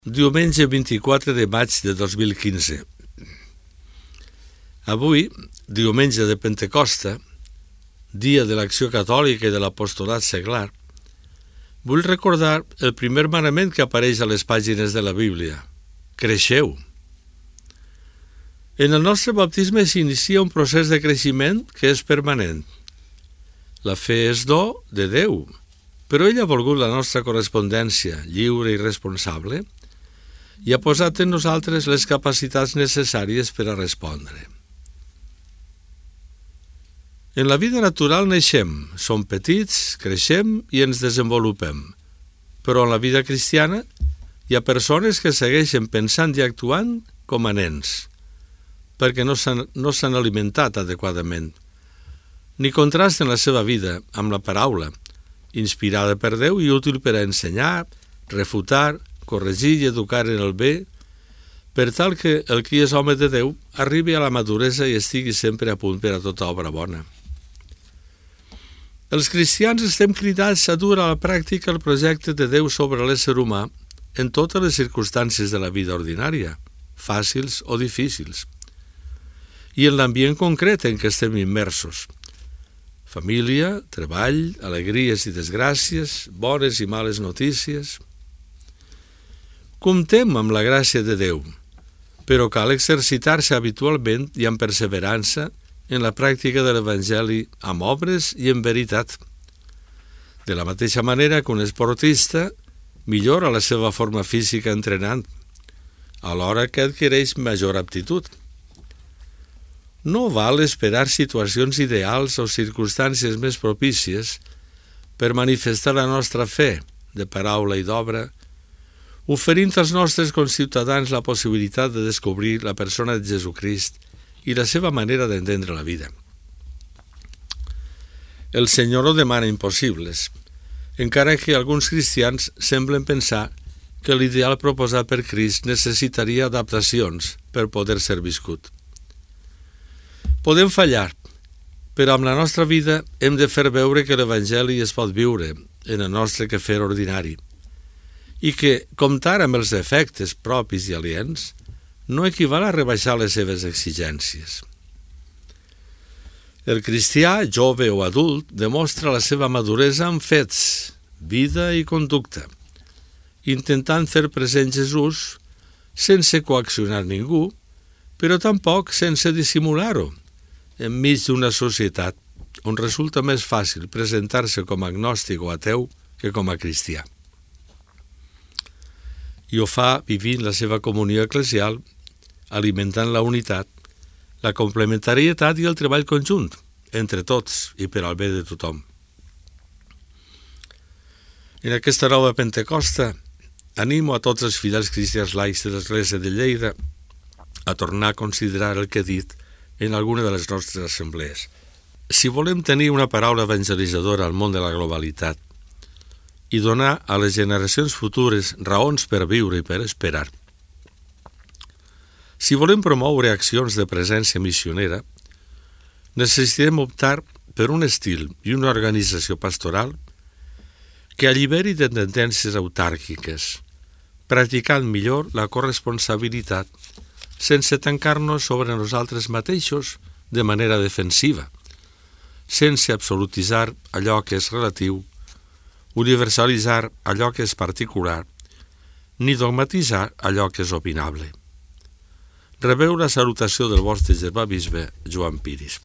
Diumenge 24 de maig de 2015. Avui, diumenge de Pentecosta, dia de l'Acció Catòlica i de l'Apostolat Seglar, vull recordar el primer manament que apareix a les pàgines de la Bíblia. Creixeu. En el nostre baptisme s'inicia un procés de creixement que és permanent. La fe és do de Déu, però ell ha volgut la nostra correspondència lliure i responsable i ha posat en nosaltres les capacitats necessàries per a respondre. En la vida natural neixem, som petits, creixem i ens desenvolupem. Però en la vida cristiana hi ha persones que segueixen pensant i actuant com a nens, perquè no s'han alimentat adequadament, ni contrasten la seva vida amb la paraula, inspirada per Déu i útil per a ensenyar, refutar, corregir i educar en el bé, per tal que el qui és home de Déu arribi a la maduresa i estigui sempre a punt per a tota obra bona. Els cristians estem cridats a dur a la pràctica el projecte de Déu sobre l'ésser humà en totes les circumstàncies de la vida ordinària, fàcils o difícils, i en l'ambient concret en què estem immersos. Família, treball, alegries i desgràcies, bones i males notícies. Comptem amb la gràcia de Déu, però cal exercitar-se habitualment i amb perseverança en la pràctica de l'Evangeli amb obres i en veritat. De la mateixa manera que un esportista millora la seva forma física entrenant, alhora que adquireix major aptitud. No val esperar situacions ideals o circumstàncies més propícies per manifestar la nostra fe de paraula i d'obra, oferint als nostres conciutadans la possibilitat de descobrir la persona de Jesucrist i la seva manera d'entendre la vida. El Senyor no demana impossibles, encara que alguns cristians semblen pensar que l'ideal proposat per Crist necessitaria adaptacions per poder ser viscut. Podem fallar, però amb la nostra vida hem de fer veure que l'Evangeli es pot viure en el nostre quefer ordinari i que comptar amb els defectes propis i aliens no equival a rebaixar les seves exigències. El cristià, jove o adult, demostra la seva maduresa amb fets, vida i conducta, intentant fer present Jesús sense coaccionar ningú, però tampoc sense dissimular-ho, enmig d'una societat on resulta més fàcil presentar-se com a agnòstic o ateu que com a cristià. I ho fa vivint la seva comunió eclesial, alimentant la unitat, la complementarietat i el treball conjunt, entre tots i per al bé de tothom. En aquesta nova Pentecosta, animo a tots els fidels cristians laics de l'Església de Lleida a tornar a considerar el que he dit en alguna de les nostres assemblees. Si volem tenir una paraula evangelitzadora al món de la globalitat i donar a les generacions futures raons per viure i per esperar, si volem promoure accions de presència missionera, necessitem optar per un estil i una organització pastoral que alliberi de tendències autàrquiques, practicant millor la corresponsabilitat sense tancar-nos sobre nosaltres mateixos de manera defensiva, sense absolutitzar allò que és relatiu, universalitzar allò que és particular, ni dogmatitzar allò que és opinable. Rebeu la salutació del vostre germà bisbe Joan Piris.